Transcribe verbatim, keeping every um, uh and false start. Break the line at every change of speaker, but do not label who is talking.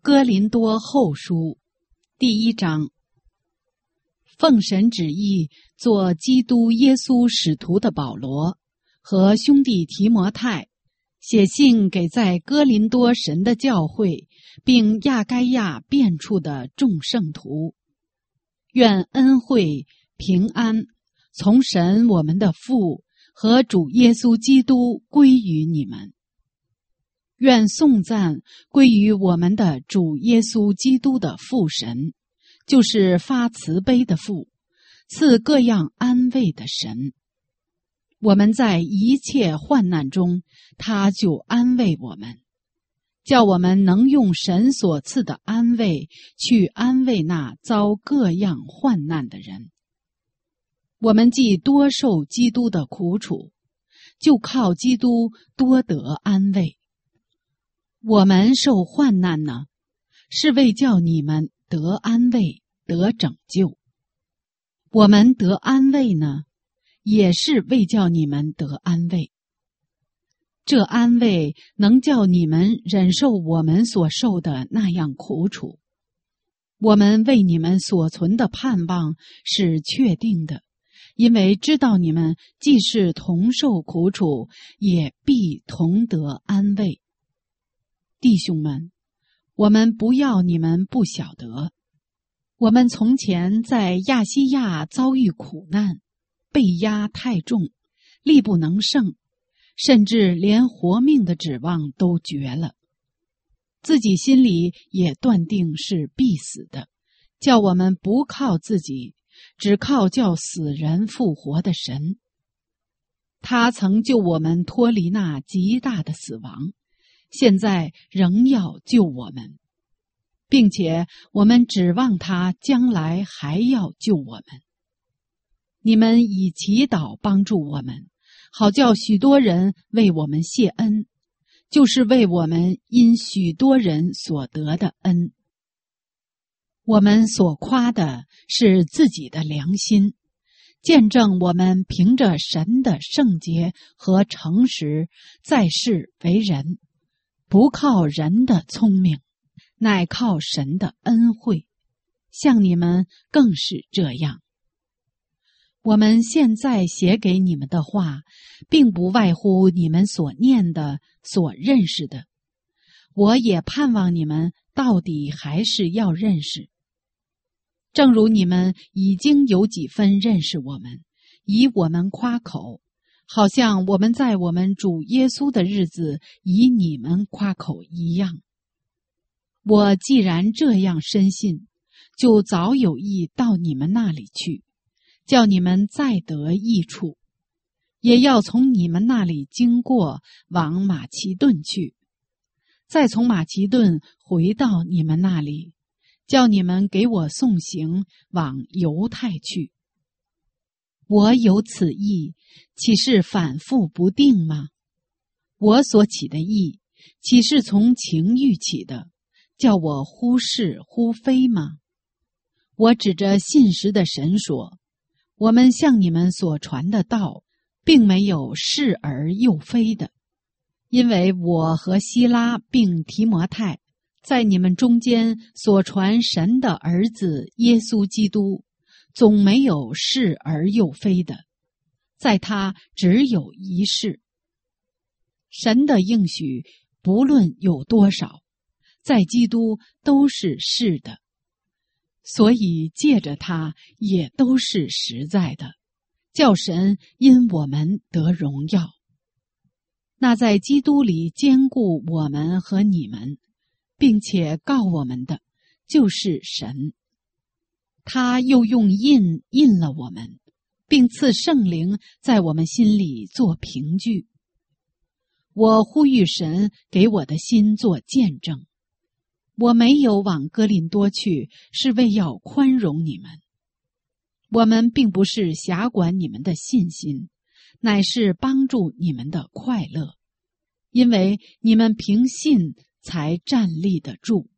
哥林多后书第一章，奉神旨意做基督耶稣使徒的保罗和兄弟提摩太，写信给在哥林多神的教会并亚该亚遍处的众圣徒，愿恩惠平安从神我们的父和主耶稣基督归于你们。愿颂赞归于我们的主耶稣基督的父神，就是发慈悲的父，赐各样安慰的神。我们在一切患难中，他就安慰我们，叫我们能用神所赐的安慰去安慰那遭各样患难的人。我们既多受基督的苦楚，就靠基督多得安慰。我们受患难呢，是为叫你们得安慰，得拯救；我们得安慰呢，也是为叫你们得安慰。这安慰能叫你们忍受我们所受的那样苦楚。我们为你们所存的盼望是确定的，因为知道你们既是同受苦楚，也必同得安慰。弟兄们，我们不要你们不晓得，我们从前在亚细亚遭遇苦难，被压太重，力不能胜，甚至连活命的指望都绝了，自己心里也断定是必死的，叫我们不靠自己，只靠叫死人复活的神。他曾救我们脱离那极大的死亡，现在仍要救我们，并且我们指望他将来还要救我们。你们以祈祷帮助我们，好叫许多人为我们谢恩，就是为我们因许多人所得的恩。我们所夸的是自己的良心，见证我们凭着神的圣洁和诚实在世为人，不靠人的聪明，乃靠神的恩惠，像你们更是这样。我们现在写给你们的话，并不外乎你们所念的、所认识的。我也盼望你们到底还是要认识。正如你们已经有几分认识我们，以我们夸口，好像我们在我们主耶稣的日子以你们夸口一样。我既然这样深信，就早有意到你们那里去，叫你们再得益处，也要从你们那里经过往马其顿去，再从马其顿回到你们那里，叫你们给我送行往犹太去。我有此意，岂是反复不定吗？我所起的意，岂是从情欲起的，叫我忽是忽非吗？我指着信实的神说，我们向你们所传的道，并没有是而又非的，因为我和希拉并提摩太在你们中间所传神的儿子耶稣基督，总没有是而又非的，在他只有一是。神的应许不论有多少，在基督都是是的，所以借着他也都是实在的，叫神因我们得荣耀。那在基督里坚固我们和你们，并且告我们的，就是神。他又用印印了我们，并赐圣灵在我们心里做凭据。我呼吁神给我的心做见证，我没有往哥林多去，是为要宽容你们。我们并不是辖管你们的信心，乃是帮助你们的快乐，因为你们凭信才站立得住。